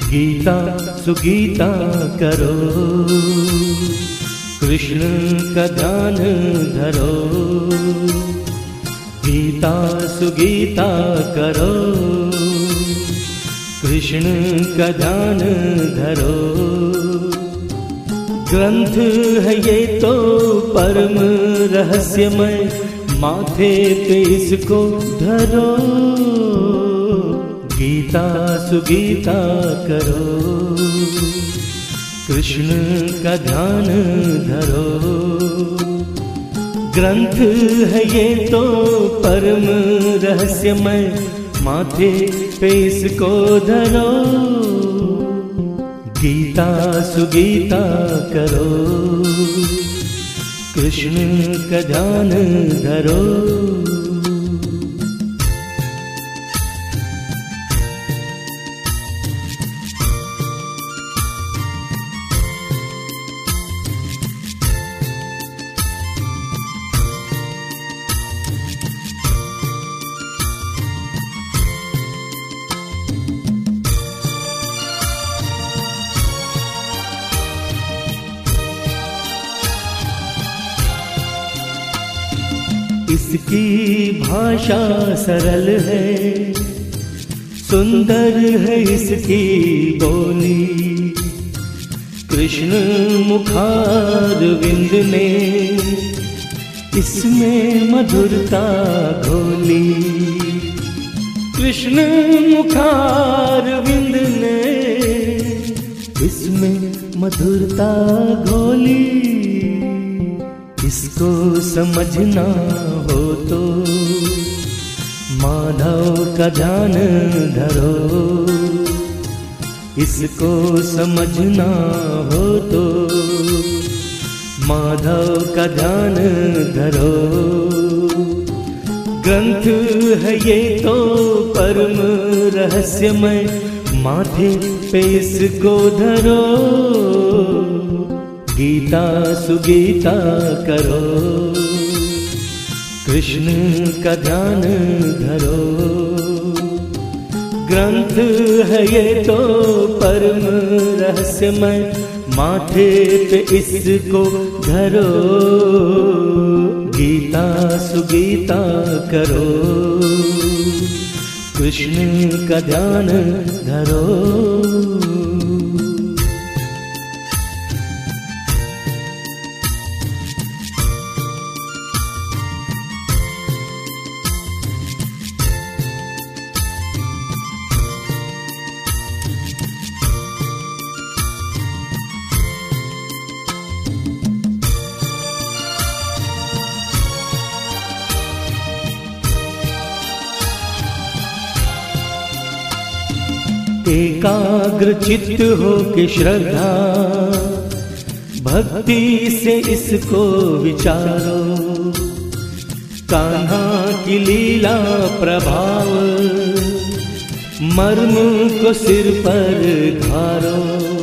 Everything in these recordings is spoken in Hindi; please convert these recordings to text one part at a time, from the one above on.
गीता सुगीता करो, कृष्ण का ध्यान धरो। गीता सुगीता करो, कृष्ण का ध्यान धरो। ग्रंथ है ये तो परम रहस्यमय, माथे पे इसको धरो। गीता सुगीता करो, कृष्ण का ध्यान धरो। ग्रंथ है ये तो परम रहस्यमय, माथे पे इसको धरो। गीता सुगीता करो, कृष्ण का ध्यान धरो। इसकी भाषा सरल है, सुंदर है इसकी बोली। कृष्ण मुखारविंद ने इसमें मधुरता घोली। कृष्ण मुखारविंद ने इसमें मधुरता घोली। इसको समझना हो तो माधव का ध्यान धरो। इसको समझना हो तो माधव का ध्यान धरो। ग्रंथ है ये तो परम रहस्यमय, माथे पे इसको धरो। गीता सुगीता करो, कृष्ण का ध्यान धरो। ग्रंथ है ये तो परम रहस्यमय, माथे पे इसको धरो। गीता सुगीता करो, कृष्ण का ध्यान धरो। एकाग्र चित्त हो के श्रद्धा भक्ति से इसको विचारो। कान्हा की लीला प्रभाव मर्म को सिर पर धारो।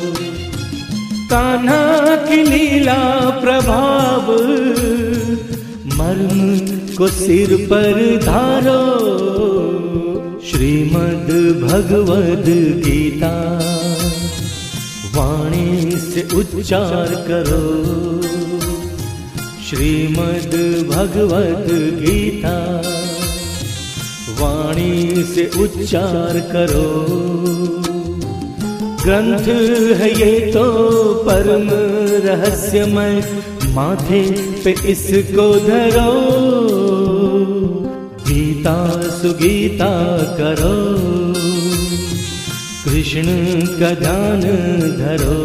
कान्हा की लीला प्रभाव मर्म को सिर पर धारो। श्रीमद् भगवद गीता वाणी से उच्चार करो। श्रीमद् भगवद गीता वाणी से उच्चार करो। ग्रंथ है ये तो परम रहस्यमय, माथे पे इसको धरो। गीता सुगीता करो, कृष्ण का ध्यान धरो।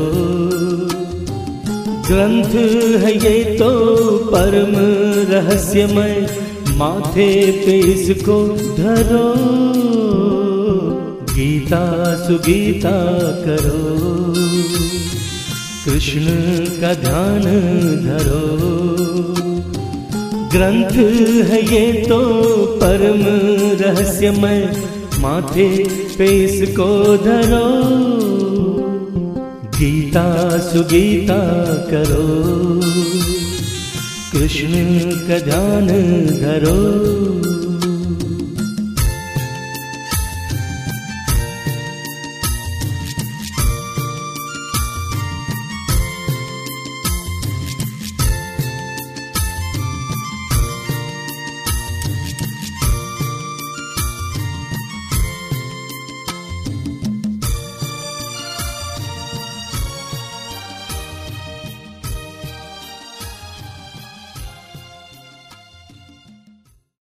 ग्रंथ है ये तो परम रहस्यमय, माथे पे इसको धरो। गीता सुगीता करो, कृष्ण का ध्यान धरो। ग्रंथ है ये तो परम रहस्यमय, माथे पे इसको धरो। गीता सुगीता करो, कृष्ण का ध्यान धरो।